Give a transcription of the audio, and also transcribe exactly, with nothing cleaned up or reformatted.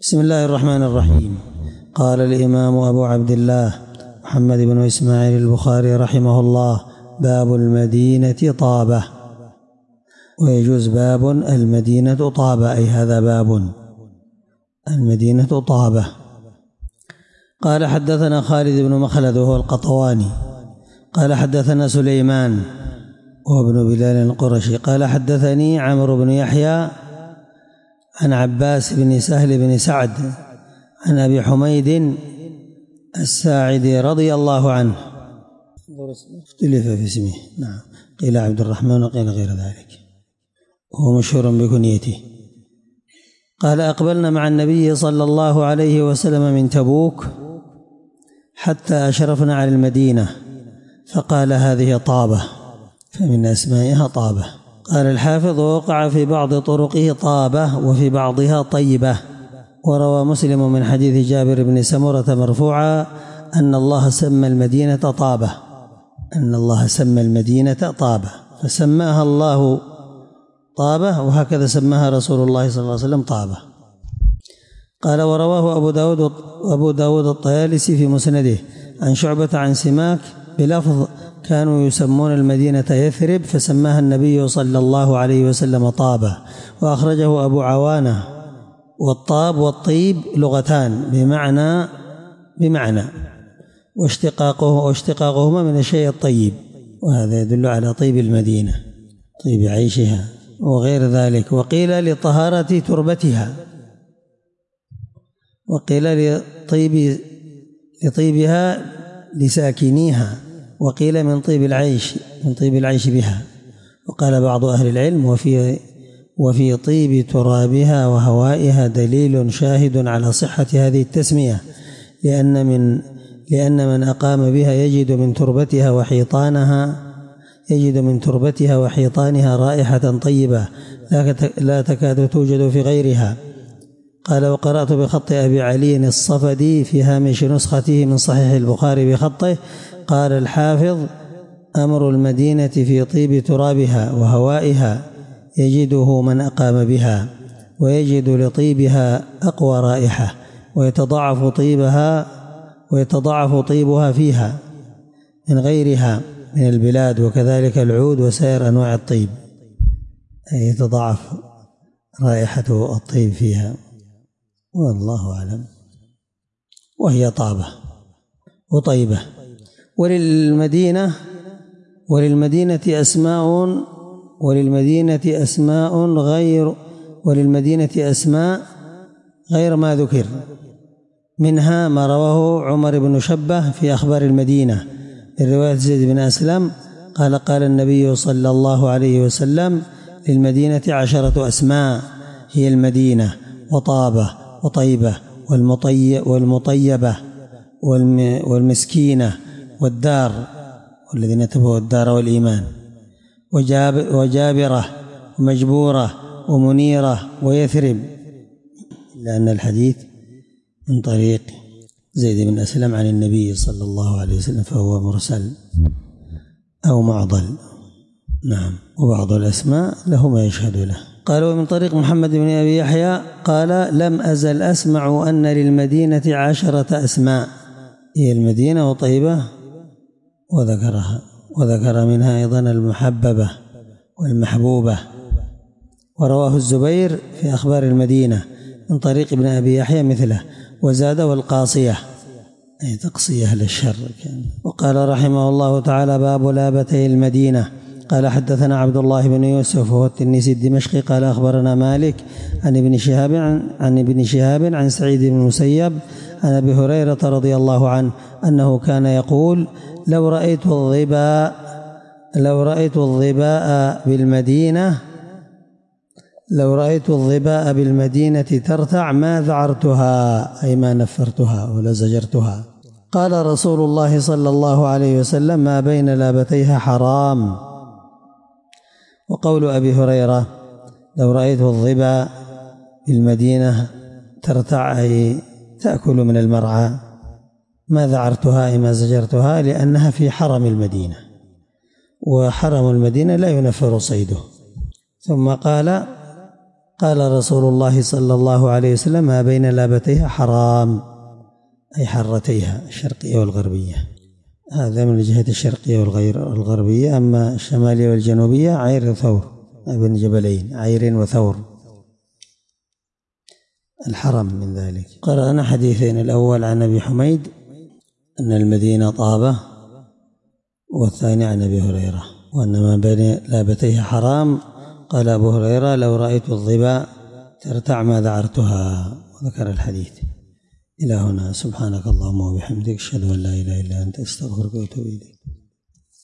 بسم الله الرحمن الرحيم. قال الإمام أبو عبد الله محمد بن إسماعيل البخاري رحمه الله: باب المدينة طابة. ويجوز باب المدينة طابة، أي هذا باب المدينة طابة. قال حدثنا خالد بن مخلد وهو القطواني قال حدثنا سليمان وهو ابن بلال القرشي قال حدثني عمرو بن يحيى عن عباس بن سهل بن سعد عن أبي حميد الساعدي رضي الله عنه، اختلف في اسمه، نعم، قيل عبد الرحمن وقيل غير ذلك، وهو مشهور بكنيته. قال: أقبلنا مع النبي صلى الله عليه وسلم من تبوك حتى أشرفنا على المدينة، فقال: هذه طابة، فمن أسمائها طابة. قال الحافظ: ووقع في بعض طرقه طابة وفي بعضها طيبة. وروى مسلم من حديث جابر بن سمرة مرفوعا أن الله سمى المدينة طابة، أن الله سمى المدينة طابة، فسماها الله طابة، وهكذا سماها رسول الله صلى الله عليه وسلم طابة. قال: ورواه أبو داود أبو داود الطيالسي في مسنده عن شعبة عن سماك بلفظ: كانوا يسمون المدينة يثرب فسماها النبي صلى الله عليه وسلم طابة. وأخرجه أبو عوانة. والطاب والطيب لغتان بمعنى بمعنى واشتقاقه واشتقاقهما من الشيء الطيب، وهذا يدل على طيب المدينة، طيب عيشها وغير ذلك. وقيل لطهارة تربتها، وقيل لطيب لطيبها لساكنيها، وقيل من طيب العيش من طيب العيش بها. وقال بعض أهل العلم: وفي وفي طيب ترابها وهوائها دليل شاهد على صحة هذه التسمية، لأن من لأن من أقام بها يجد من تربتها وحيطانها يجد من تربتها وحيطانها رائحة طيبة لا تكاد توجد في غيرها. قال: وقرأت بخط أبي علي الصفدي في هامش نسخته من صحيح البخاري بخطه. قال الحافظ: أمر المدينة في طيب ترابها وهوائها يجده من أقام بها، ويجد لطيبها أقوى رائحة، ويتضاعف طيبها ويتضاعف طيبها فيها من غيرها من البلاد، وكذلك العود وسائر أنواع الطيب، أي يتضاعف رائحة الطيب فيها، والله أعلم. وهي طابة وطيبة. وللمدينة وللمدينة أسماء وللمدينة أسماء غير وللمدينة أسماء غير ما ذكر، منها ما رواه عمر بن شبه في أخبار المدينة من رواية زيد بن أسلم قال: قال النبي صلى الله عليه وسلم: للمدينة عشرة أسماء، هي المدينة وطابة وطيبة والمطيبة والمسكينة والدار، والذين تبوا الدار والإيمان، وجاب وجابرة ومجبورة ومنيرة ويثرب، لأن الحديث من طريق زيد بن أسلم عن النبي صلى الله عليه وسلم، فهو مرسل أو معضل. نعم. وبعض الأسماء له ما يشهد له. قال: ومن طريق محمد بن أبي يحيى قال: لم أزل أسمع أن للمدينة عشرة أسماء، هي المدينة وطيبة، وذكرها وذكر منها أيضا المحببة والمحبوبة. ورواه الزبير في أخبار المدينة من طريق ابن أبي يحيى مثله، وزاد: والقاصية، أي تقصية للشر. وقال رحمه الله تعالى: باب لابتي المدينة. قال: حدثنا عبد الله بن يوسف وهو التنيسي الدمشقي قال: أخبرنا مالك عن ابن شهاب عن ابن شهاب عن سعيد بن المسيب عن أبي هريرة رضي الله عنه أنه كان يقول: لو رأيت الظباء لو رأيت الظباء بالمدينة لو رأيت الظباء بالمدينة ترتع ما ذعرتها، أي ما نفرتها ولا زجرتها. قال رسول الله صلى الله عليه وسلم: ما بين لابتيها حرام. وقول أبي هريرة: لو رأيت الظباء بالمدينة ترتع، أي تأكل من المرعى، ما ذعرتها أي ما زجرتها، لأنها في حرم المدينة، وحرم المدينة لا ينفر صيده. ثم قال: قال رسول الله صلى الله عليه وسلم: ما بين لابتيها حرام، أي حرتيها الشرقية والغربية. هذا من الجهة الشرقية والغربية. أما الشمالية والجنوبية عير وثور، بين جبلين عير وثور، الحرم من ذلك. قرأنا حديثين: الأول عن أبي حميد أن المدينة طابة، والثاني عن أبي هريرة وأن ما بين لابتيها حرام. قال أبو هريرة: لو رأيت الظباء ترتع ما ذعرتها، وذكر الحديث إلى هنا. سبحانك اللهم وبحمدك، أشهد أن لا إله إلا أنت، أستغفرك وأتوب إليك.